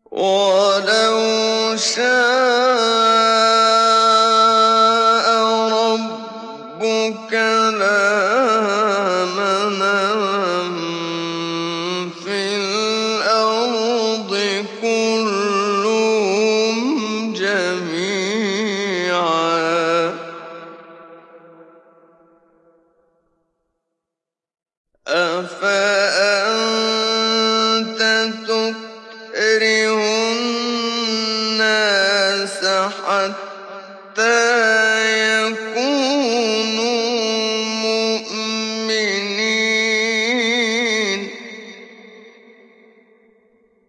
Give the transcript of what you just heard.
وَلَوْ شَاءَ رَبُّكَ لَآمَنَ مَن فِي الْأَرْضِ كُلُّهُمْ جَمِيعًا ۚ أَفَأَنتَ تُكْرِهُ النَّاسَ حَتَّىٰ